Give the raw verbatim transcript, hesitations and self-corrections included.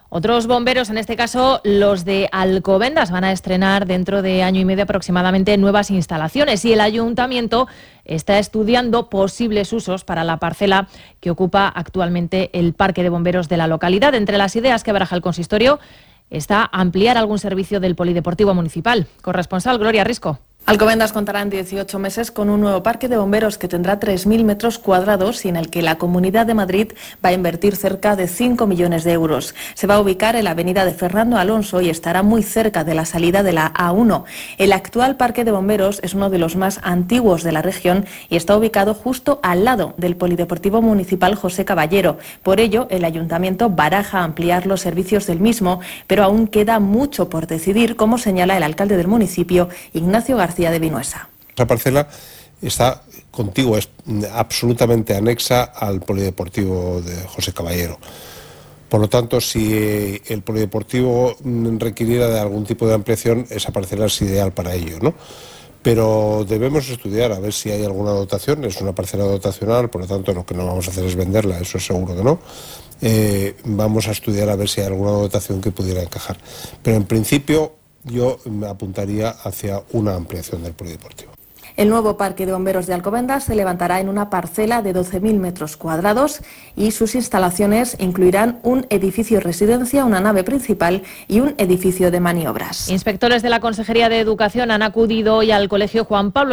Otros bomberos, en este caso los de Alcobendas, van a estrenar dentro de año y medio aproximadamente nuevas instalaciones y el ayuntamiento está estudiando posibles usos para la parcela que ocupa actualmente el parque de bomberos de la localidad. Entre las ideas que baraja el consistorio está ampliar algún servicio del polideportivo municipal. Corresponsal Gloria Risco. Alcobendas contará en dieciocho meses con un nuevo parque de bomberos que tendrá tres mil metros cuadrados y en el que la Comunidad de Madrid va a invertir cerca de cinco millones de euros. Se va a ubicar en la avenida de Fernando Alonso y estará muy cerca de la salida de la A uno. El actual parque de bomberos es uno de los más antiguos de la región y está ubicado justo al lado del Polideportivo Municipal José Caballero. Por ello, el ayuntamiento baraja ampliar los servicios del mismo, pero aún queda mucho por decidir, como señala el alcalde del municipio, Ignacio García de Vinuesa. La parcela está contigua, es absolutamente anexa al polideportivo de José Caballero. Por lo tanto, si el polideportivo requiriera de algún tipo de ampliación, esa parcela es ideal para ello, ¿no? Pero debemos estudiar a ver si hay alguna dotación. Es una parcela dotacional, por lo tanto lo que no vamos a hacer es venderla, eso es seguro que no. Eh, vamos a estudiar a ver si hay alguna dotación que pudiera encajar. Pero en principio yo me apuntaría hacia una ampliación del polideportivo. El nuevo parque de bomberos de Alcobendas se levantará en una parcela de doce mil metros cuadrados y sus instalaciones incluirán un edificio residencia, una nave principal y un edificio de maniobras. Inspectores de la Consejería de Educación han acudido hoy al Colegio Juan Pablo